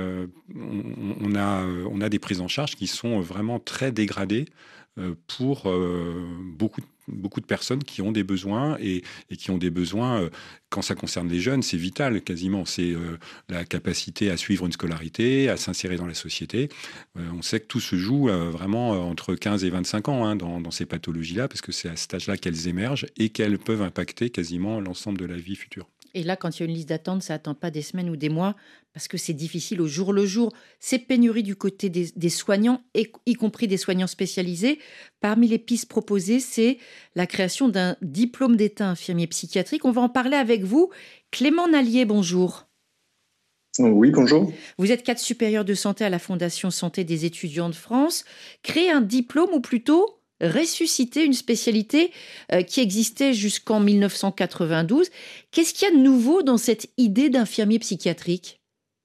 on a des prises en charge qui sont vraiment très dégradées pour beaucoup de personnes qui ont des besoins et qui ont des besoins, quand ça concerne les jeunes, c'est vital quasiment. C'est la capacité à suivre une scolarité, à s'insérer dans la société. On sait que tout se joue vraiment entre 15 et 25 ans dans ces pathologies-là, parce que c'est à cet âge-là qu'elles émergent et qu'elles peuvent impacter quasiment l'ensemble de la vie future. Et là, quand il y a une liste d'attente, ça n'attend pas des semaines ou des mois, parce que c'est difficile au jour le jour. C'est pénurie du côté des soignants, y compris des soignants spécialisés. Parmi les pistes proposées, c'est la création d'un diplôme d'état infirmier psychiatrique. On va en parler avec vous. Clément Nallier, bonjour. Oui, bonjour. Vous êtes cadre supérieur de santé à la Fondation Santé des étudiants de France. Créer un diplôme, ou plutôt ressusciter une spécialité qui existait jusqu'en 1992. Qu'est-ce qu'il y a de nouveau dans cette idée d'infirmier psychiatrique ?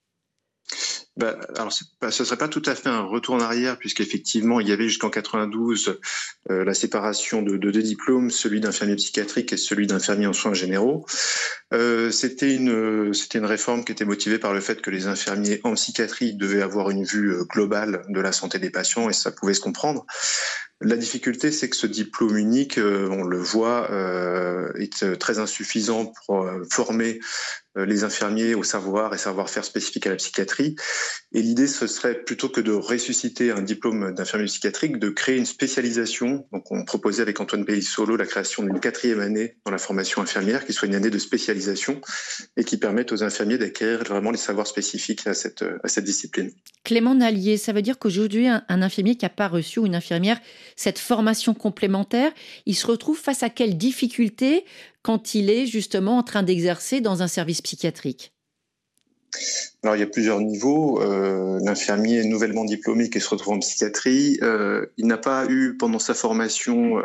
Alors, ce ne serait pas tout à fait un retour en arrière, puisqu'effectivement, il y avait jusqu'en 92 la séparation de deux diplômes, celui d'infirmier psychiatrique et celui d'infirmier en soins généraux. C'était une réforme qui était motivée par le fait que les infirmiers en psychiatrie devaient avoir une vue globale de la santé des patients, et ça pouvait se comprendre. La difficulté, c'est que ce diplôme unique, on le voit, est très insuffisant pour former les infirmiers au savoir et savoir-faire spécifique à la psychiatrie. Et l'idée, ce serait plutôt que de ressusciter un diplôme d'infirmier psychiatrique, de créer une spécialisation. Donc, on proposait avec Antoine Pellissolo la création d'une 4e année dans la formation infirmière, qui soit une année de spécialisation et qui permette aux infirmiers d'acquérir vraiment les savoirs spécifiques à cette discipline. Clément Nallier, ça veut dire qu'aujourd'hui, un infirmier qui n'a pas reçu, ou une infirmière, cette formation complémentaire, il se retrouve face à quelles difficultés quand il est justement en train d'exercer dans un service psychiatrique ? Alors, il y a plusieurs niveaux. L'infirmier nouvellement diplômé qui se retrouve en psychiatrie, il n'a pas eu pendant sa formation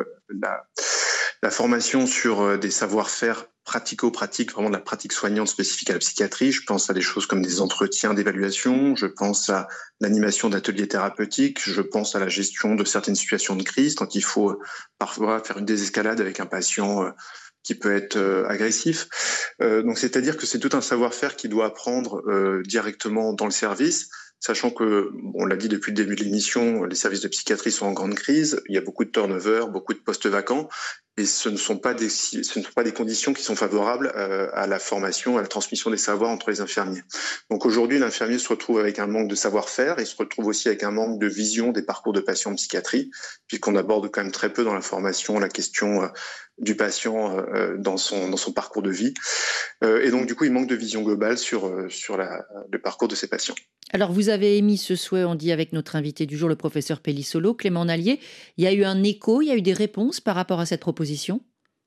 la formation sur des savoir-faire pratico-pratiques, vraiment de la pratique soignante spécifique à la psychiatrie. Je pense à des choses comme des entretiens d'évaluation, je pense à l'animation d'ateliers thérapeutiques, je pense à la gestion de certaines situations de crise, quand il faut parfois faire une désescalade avec un patient qui peut être agressif. Donc, c'est-à-dire que c'est tout un savoir-faire qu'il doit apprendre directement dans le service, sachant que, on l'a dit depuis le début de l'émission, les services de psychiatrie sont en grande crise, il y a beaucoup de turnover, beaucoup de postes vacants, et ce ne sont pas des conditions qui sont favorables à la formation, à la transmission des savoirs entre les infirmiers. Donc aujourd'hui, l'infirmier se retrouve avec un manque de savoir-faire, et se retrouve aussi avec un manque de vision des parcours de patients en psychiatrie, puisqu'on aborde quand même très peu dans la formation la question du patient dans son parcours de vie. Et donc du coup, il manque de vision globale sur le parcours de ces patients. Alors, vous avez émis ce souhait, on dit avec notre invité du jour, le professeur Pellissolo, Clément Nallier. Il y a eu un écho, il y a eu des réponses par rapport à cette proposition ?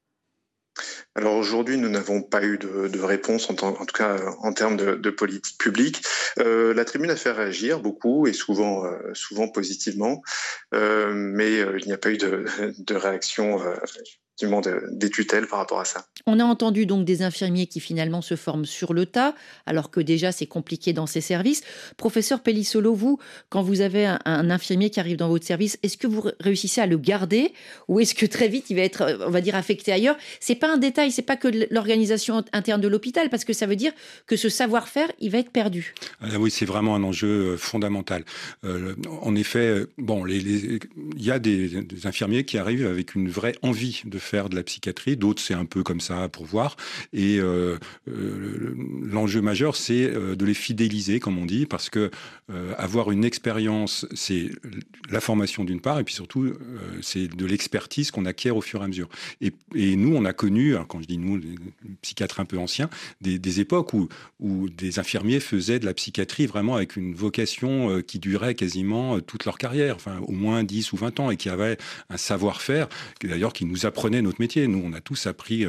Alors aujourd'hui, nous n'avons pas eu de réponse, en tout cas en termes de politique publique. La tribune a fait réagir beaucoup et souvent positivement, mais il n'y a pas eu de réaction des tutelles par rapport à ça. On a entendu donc des infirmiers qui finalement se forment sur le tas, alors que déjà c'est compliqué dans ces services. Professeur Pellissolo, vous, quand vous avez un infirmier qui arrive dans votre service, est-ce que vous réussissez à le garder ou est-ce que très vite il va être, on va dire, affecté ailleurs ? C'est pas un détail, c'est pas que l'organisation interne de l'hôpital, parce que ça veut dire que ce savoir-faire, il va être perdu. Oui, c'est vraiment un enjeu fondamental. En effet, il y a des infirmiers qui arrivent avec une vraie envie de faire de la psychiatrie, d'autres c'est un peu comme ça pour voir. Et l'enjeu majeur, c'est de les fidéliser, comme on dit, parce que avoir une expérience, c'est la formation d'une part, et puis surtout, c'est de l'expertise qu'on acquiert au fur et à mesure. Et nous, on a connu, alors quand je dis nous, les psychiatres un peu anciens, des époques où des infirmiers faisaient de la psychiatrie vraiment avec une vocation qui durait quasiment toute leur carrière, enfin au moins 10 ou 20 ans, et qui avait un savoir-faire, d'ailleurs, qui nous apprenait notre métier. Nous, on a tous appris,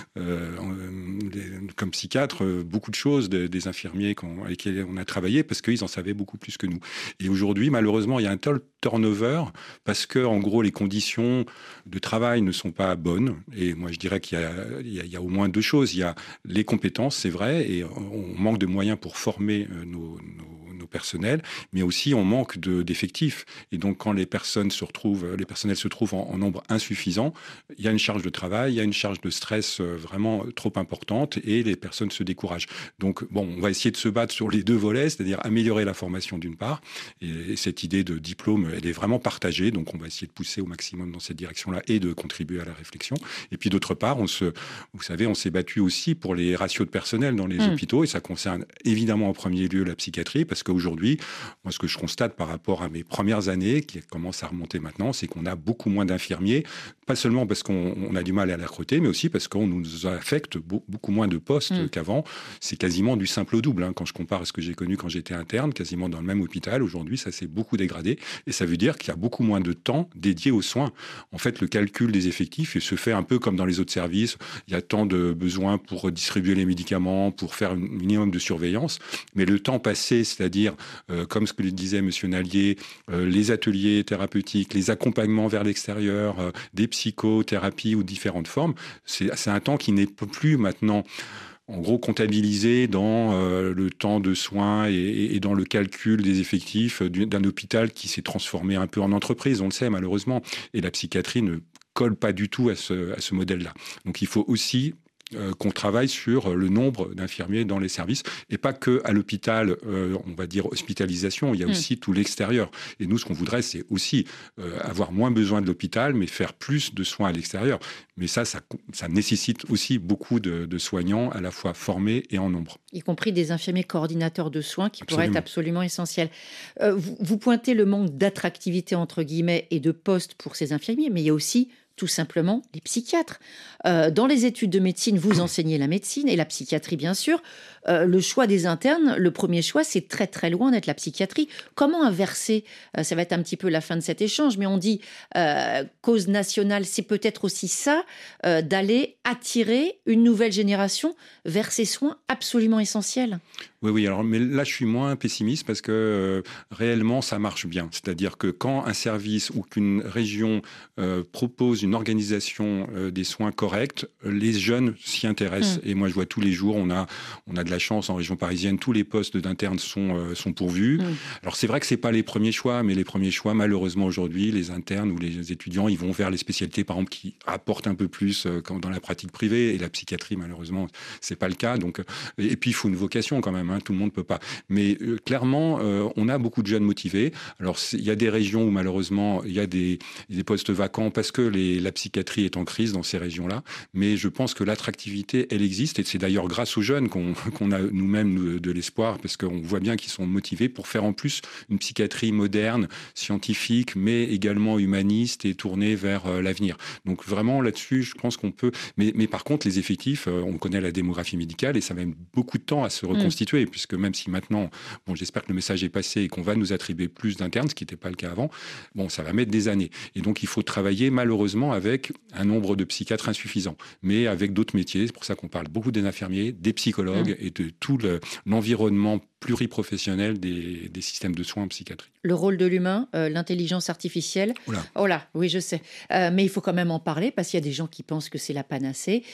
comme psychiatres, beaucoup de choses des infirmiers avec qui on a travaillé, parce qu'ils en savaient beaucoup plus que nous. Et aujourd'hui, malheureusement, il y a un tel turnover, parce que, en gros, les conditions de travail ne sont pas bonnes. Et moi, je dirais qu'il y a au moins deux choses. Il y a les compétences, c'est vrai, et on manque de moyens pour former nos personnels, mais aussi on manque d'effectifs. Et donc, quand les personnels se retrouvent en nombre insuffisant, il y a une charge de travail, il y a une charge de stress vraiment trop importante, et les personnes se découragent. Donc, bon, on va essayer de se battre sur les deux volets, c'est-à-dire améliorer la formation d'une part, et cette idée de diplôme, elle est vraiment partagée, donc on va essayer de pousser au maximum dans cette direction-là et de contribuer à la réflexion. Et puis d'autre part, vous savez, on s'est battu aussi pour les ratios de personnel dans les hôpitaux, et ça concerne évidemment en premier lieu la psychiatrie, parce qu'aujourd'hui, moi, ce que je constate par rapport à mes premières années, qui commencent à remonter maintenant, c'est qu'on a beaucoup moins d'infirmiers, pas seulement parce qu'on a du mal à la recruter, mais aussi parce qu'on nous affecte beaucoup moins de postes qu'avant. C'est quasiment du simple au double, hein, quand je compare à ce que j'ai connu quand j'étais interne, quasiment dans le même hôpital. Aujourd'hui, ça s'est beaucoup dégradé, et ça veut dire qu'il y a beaucoup moins de temps dédié aux soins. En fait, le calcul des effectifs se fait un peu comme dans les autres services. Il y a tant de besoins pour distribuer les médicaments, pour faire un minimum de surveillance, mais le temps passé, c'est-à-dire, comme ce que disait M. Nallier, les ateliers thérapeutiques, les accompagnements vers l'extérieur, des psychothérapies ou différentes formes, c'est un temps qui n'est plus maintenant en gros comptabilisé dans le temps de soins et dans le calcul des effectifs d'un hôpital qui s'est transformé un peu en entreprise, on le sait malheureusement. Et la psychiatrie ne colle pas du tout à ce modèle-là. Donc il faut aussi qu'on travaille sur le nombre d'infirmiers dans les services, et pas que à l'hôpital, on va dire hospitalisation, il y a aussi tout l'extérieur. Et nous, ce qu'on voudrait, c'est aussi avoir moins besoin de l'hôpital, mais faire plus de soins à l'extérieur. Mais ça nécessite aussi beaucoup de soignants, à la fois formés et en nombre. Y compris des infirmiers coordinateurs de soins qui pourraient être absolument essentiels. Vous pointez le manque d'attractivité, entre guillemets, et de postes pour ces infirmiers, mais il y a aussi tout simplement les psychiatres. Dans les études de médecine, vous enseignez la médecine et la psychiatrie, bien sûr. Le choix des internes, le premier choix, c'est très très loin d'être la psychiatrie. Comment inverser ça va être un petit peu la fin de cet échange, mais on dit cause nationale, c'est peut-être aussi ça, d'aller attirer une nouvelle génération vers ces soins absolument essentiels. Oui, alors, mais là, je suis moins pessimiste parce que réellement, ça marche bien. C'est-à-dire que quand un service ou qu'une région propose une organisation des soins corrects, les jeunes s'y intéressent. Et moi, je vois tous les jours, on a de la chance en région parisienne, tous les postes d'internes sont pourvus. Alors, c'est vrai que c'est pas les premiers choix, mais les premiers choix, malheureusement, aujourd'hui, les internes ou les étudiants, ils vont vers les spécialités, par exemple, qui apportent un peu plus dans la pratique privée. Et la psychiatrie, malheureusement, c'est pas le cas. Donc, et puis, il faut une vocation quand même. Tout le monde ne peut pas. Mais clairement, on a beaucoup de jeunes motivés. Alors, il y a des régions où malheureusement, il y a des postes vacants parce que la psychiatrie est en crise dans ces régions-là. Mais je pense que l'attractivité, elle existe. Et c'est d'ailleurs grâce aux jeunes qu'on a nous-mêmes de l'espoir, parce qu'on voit bien qu'ils sont motivés pour faire en plus une psychiatrie moderne, scientifique, mais également humaniste et tournée vers l'avenir. Donc vraiment, là-dessus, je pense qu'on peut... Mais par contre, les effectifs, on connaît la démographie médicale et ça met beaucoup de temps à se reconstituer. Puisque même si maintenant, j'espère que le message est passé et qu'on va nous attribuer plus d'internes, ce qui n'était pas le cas avant, ça va mettre des années. Et donc, il faut travailler malheureusement avec un nombre de psychiatres insuffisant, mais avec d'autres métiers. C'est pour ça qu'on parle beaucoup des infirmiers, des psychologues et de tout l'environnement pluriprofessionnel des systèmes de soins en psychiatrie. Le rôle de l'humain, l'intelligence artificielle. Oh là, oui, je sais. Mais il faut quand même en parler parce qu'il y a des gens qui pensent que c'est la panacée.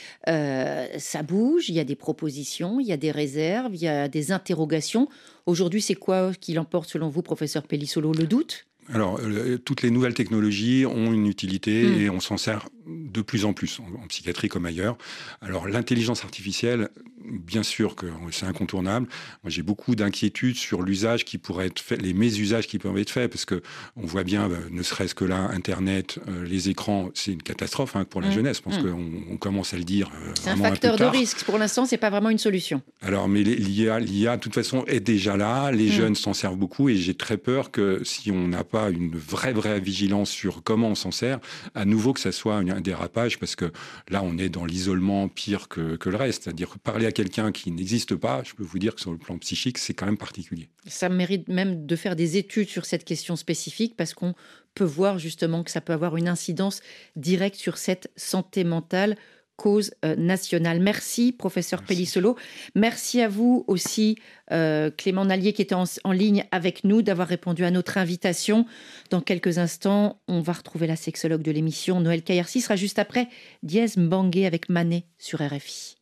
Ça bouge, il y a des propositions, il y a des réserves, il y a des interrogations. Aujourd'hui, c'est quoi qui l'emporte selon vous, professeur Pellissolo? Le doute? Alors, toutes les nouvelles technologies ont une utilité et on s'en sert de plus en plus, en psychiatrie comme ailleurs. Alors, l'intelligence artificielle, bien sûr que c'est incontournable. Moi, j'ai beaucoup d'inquiétudes sur l'usage qui pourrait être fait, les mésusages qui peuvent être faits, parce que on voit bien, ne serait-ce que là, Internet, les écrans, c'est une catastrophe pour la jeunesse. Je pense qu'on commence à le dire. C'est un facteur de risque. Pour l'instant, c'est pas vraiment une solution. Alors, mais l'IA, de toute façon, est déjà là. Les jeunes s'en servent beaucoup, et j'ai très peur que si on n'a pas une vraie vigilance sur comment on s'en sert, à nouveau que ça soit un dérapage, parce que là, on est dans l'isolement pire que le reste. C'est-à-dire parler à quelqu'un qui n'existe pas, je peux vous dire que sur le plan psychique, c'est quand même particulier. Ça mérite même de faire des études sur cette question spécifique, parce qu'on peut voir justement que ça peut avoir une incidence directe sur cette santé mentale, cause nationale. Merci, professeur Pellissolo. Merci à vous aussi, Clément Nallier, qui était en ligne avec nous, d'avoir répondu à notre invitation. Dans quelques instants, on va retrouver la sexologue de l'émission. Noël Kayarsi sera juste après Diez Mbangué avec Mané sur RFI.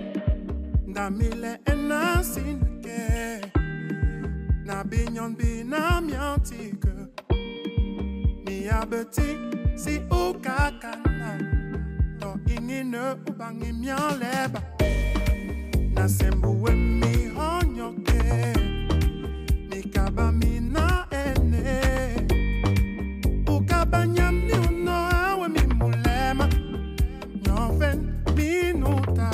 Ingine ubangi myaleba nasembuwe mi honyoke mikaba mina ene ukabanya mi uno awe mi mulema nyoven minuta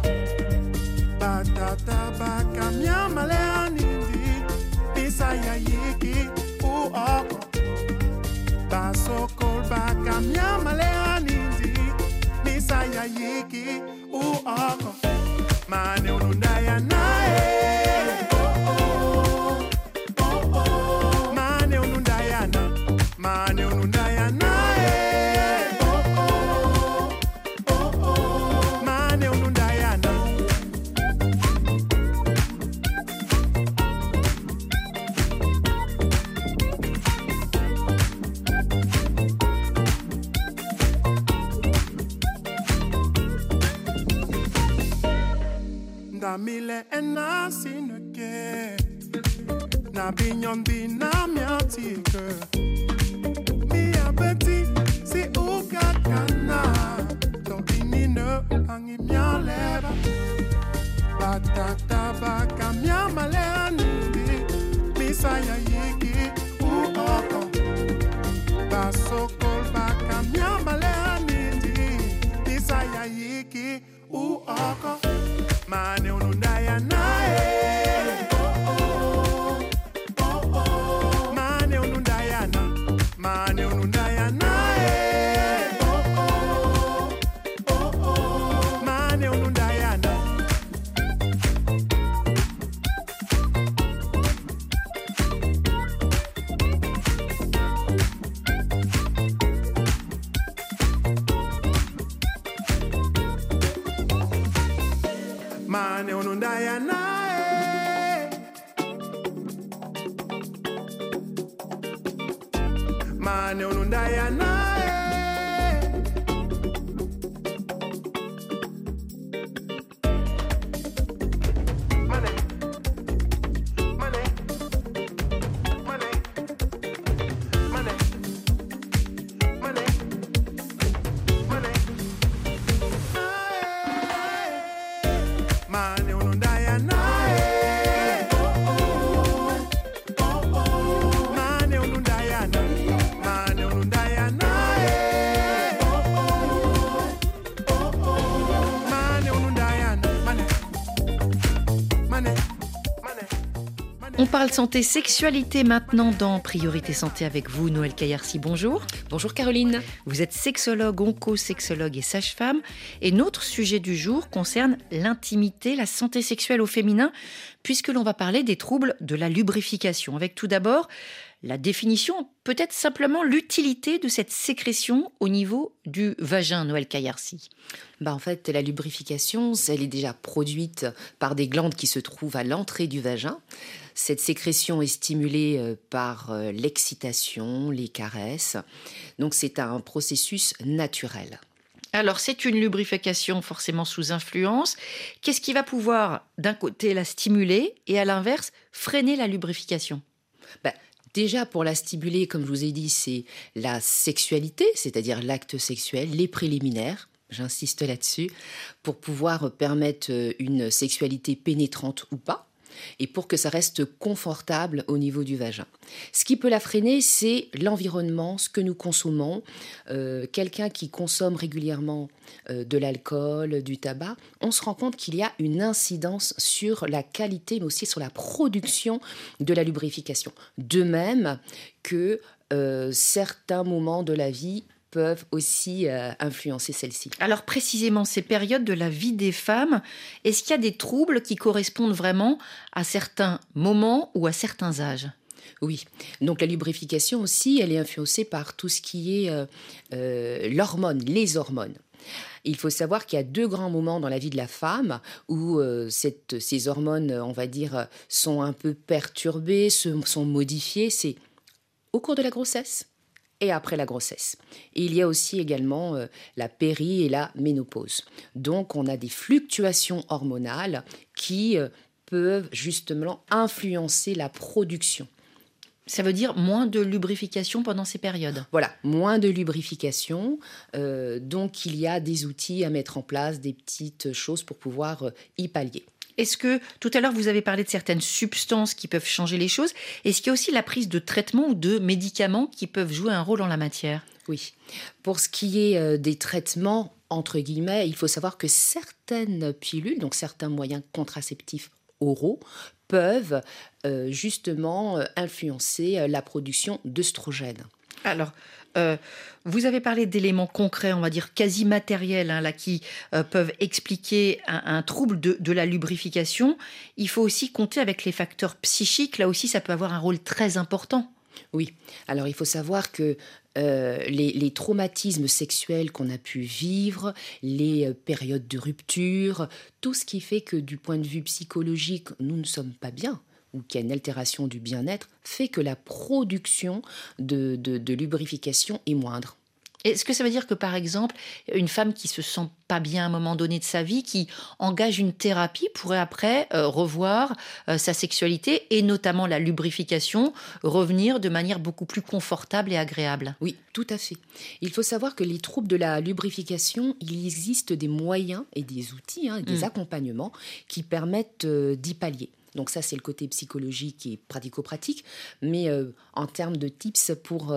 batata baka myamale anindi bisaya yiki uoko basokol baka myamale anindi Saya yiki uoko mane unundaya nae mane unundaya nae mane unundaya na Mile ena sineke na binyon bina miatike mi abeti si ukakana to inine upangi mialeba batata baka miamale anindi misaya yiki uoko basokol baka miamale anindi misaya yiki uoko Mane unundaya nae Mane unundaya na Mane unundaya nae Mane unundaya na Mane unundaya nae Mane unundaya nae Mane Mane Mane Mane Mane Mane Mane unundaya nae Mane unundaya na Mane unundaya nae Mane unundaya na Mane On parle santé, sexualité maintenant dans Priorité Santé avec vous, Noël Kayarsi. Bonjour. Bonjour Caroline. Vous êtes sexologue, onco-sexologue et sage-femme. Et notre sujet du jour concerne l'intimité, la santé sexuelle au féminin, puisque l'on va parler des troubles de la lubrification. Avec tout d'abord la définition, peut-être simplement l'utilité de cette sécrétion au niveau du vagin, Noël Kayarsi. En fait, la lubrification, elle est déjà produite par des glandes qui se trouvent à l'entrée du vagin. Cette sécrétion est stimulée par l'excitation, les caresses. Donc c'est un processus naturel. Alors, c'est une lubrification forcément sous influence. Qu'est-ce qui va pouvoir, d'un côté, la stimuler et à l'inverse, freiner la lubrification ? Déjà, pour la stimuler, comme je vous ai dit, c'est la sexualité, c'est-à-dire l'acte sexuel, les préliminaires. j'insiste là-dessus, pour pouvoir permettre une sexualité pénétrante ou pas, et pour que ça reste confortable au niveau du vagin. Ce qui peut la freiner, c'est l'environnement, ce que nous consommons. Quelqu'un qui consomme régulièrement de l'alcool, du tabac, on se rend compte qu'il y a une incidence sur la qualité, mais aussi sur la production de la lubrification. De même que certains moments de la vie peuvent aussi influencer celle-ci. Alors précisément, ces périodes de la vie des femmes, est-ce qu'il y a des troubles qui correspondent vraiment à certains moments ou à certains âges ? Oui, donc la lubrification aussi, elle est influencée par tout ce qui est l'hormone, les hormones. Il faut savoir qu'il y a 2 grands moments dans la vie de la femme où ces hormones, on va dire, sont un peu perturbées, sont modifiées. C'est au cours de la grossesse et après la grossesse. Et il y a aussi également la péri et la ménopause. Donc on a des fluctuations hormonales qui peuvent justement influencer la production. Ça veut dire moins de lubrification pendant ces périodes. Voilà, moins de lubrification. Donc il y a des outils à mettre en place, des petites choses pour pouvoir y pallier. Est-ce que, tout à l'heure, vous avez parlé de certaines substances qui peuvent changer les choses. Est-ce qu'il y a aussi la prise de traitements ou de médicaments qui peuvent jouer un rôle en la matière ? Oui. Pour ce qui est des traitements, entre guillemets, il faut savoir que certaines pilules, donc certains moyens contraceptifs oraux, peuvent justement influencer la production d'œstrogènes. Alors, vous avez parlé d'éléments concrets, on va dire quasi matériels, là, qui peuvent expliquer un trouble de la lubrification. Il faut aussi compter avec les facteurs psychiques. Là aussi, ça peut avoir un rôle très important. Oui. Alors, il faut savoir que les traumatismes sexuels qu'on a pu vivre, les périodes de rupture, tout ce qui fait que du point de vue psychologique, nous ne sommes pas bien, ou qu'il y a une altération du bien-être, fait que la production de lubrification est moindre. Est-ce que ça veut dire que, par exemple, une femme qui se sent pas bien à un moment donné de sa vie, qui engage une thérapie, pourrait après revoir sa sexualité et notamment la lubrification, revenir de manière beaucoup plus confortable et agréable ? Oui, tout à fait. Il faut savoir que les troubles de la lubrification, il existe des moyens et des outils, des accompagnements qui permettent d'y pallier. Donc ça, c'est le côté psychologique et pratico-pratique. Mais en termes de tips pour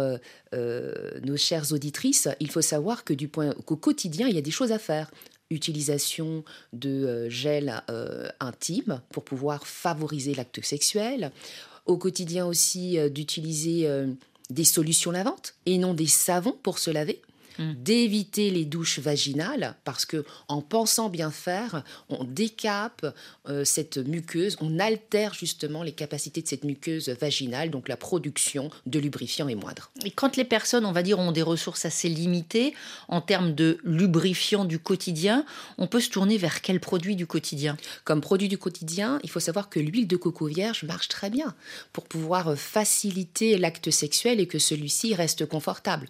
nos chères auditrices, il faut savoir qu'au quotidien, il y a des choses à faire. Utilisation de gel intime pour pouvoir favoriser l'acte sexuel. Au quotidien aussi, d'utiliser des solutions lavantes et non des savons pour se laver. D'éviter les douches vaginales parce que en pensant bien faire, on décape cette muqueuse, on altère justement les capacités de cette muqueuse vaginale, donc la production de lubrifiant est moindre. Et quand les personnes, on va dire, ont des ressources assez limitées en termes de lubrifiant du quotidien, on peut se tourner vers quel produit du quotidien ? Comme produit du quotidien, il faut savoir que l'huile de coco vierge marche très bien pour pouvoir faciliter l'acte sexuel et que celui-ci reste confortable.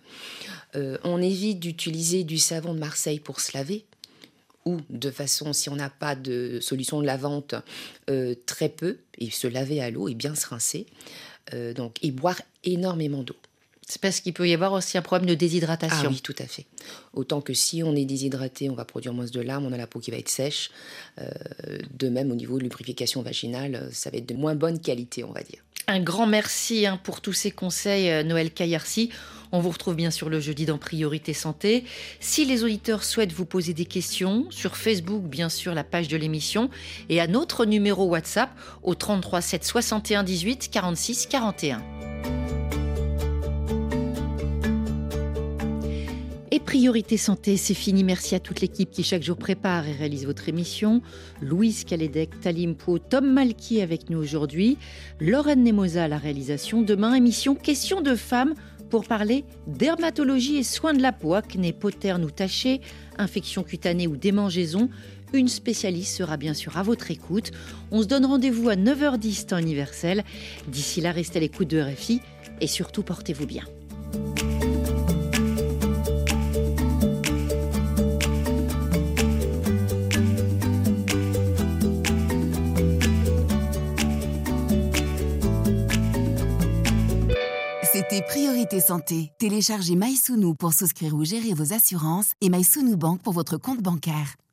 On évite d'utiliser du savon de Marseille pour se laver, ou de façon, si on n'a pas de solution lavante, très peu, et se laver à l'eau et bien se rincer, et boire énormément d'eau. C'est parce qu'il peut y avoir aussi un problème de déshydratation. Ah oui, tout à fait. Autant que si on est déshydraté, on va produire moins de larmes, on a la peau qui va être sèche. De même, au niveau de lubrification vaginale, ça va être de moins bonne qualité, on va dire. Un grand merci pour tous ces conseils, Noël Caillarcy. On vous retrouve bien sûr le jeudi dans Priorité Santé. Si les auditeurs souhaitent vous poser des questions, sur Facebook, bien sûr, la page de l'émission, et à notre numéro WhatsApp au 33 7 61 18 46 41. Et Priorité Santé, c'est fini. Merci à toute l'équipe qui chaque jour prépare et réalise votre émission. Louise Calédec, Talimpo, Tom Malky avec nous aujourd'hui. Lorraine Nemosa à la réalisation. Demain, émission Questions de femmes pour parler dermatologie et soins de la peau, acné, poterne ou taché, infection cutanée ou démangeaison. Une spécialiste sera bien sûr à votre écoute. On se donne rendez-vous à 9h10 temps universel. D'ici là, restez à l'écoute de RFI et surtout portez-vous bien. C'était Priorité Santé. Téléchargez MySounou pour souscrire ou gérer vos assurances et MySounou Bank pour votre compte bancaire.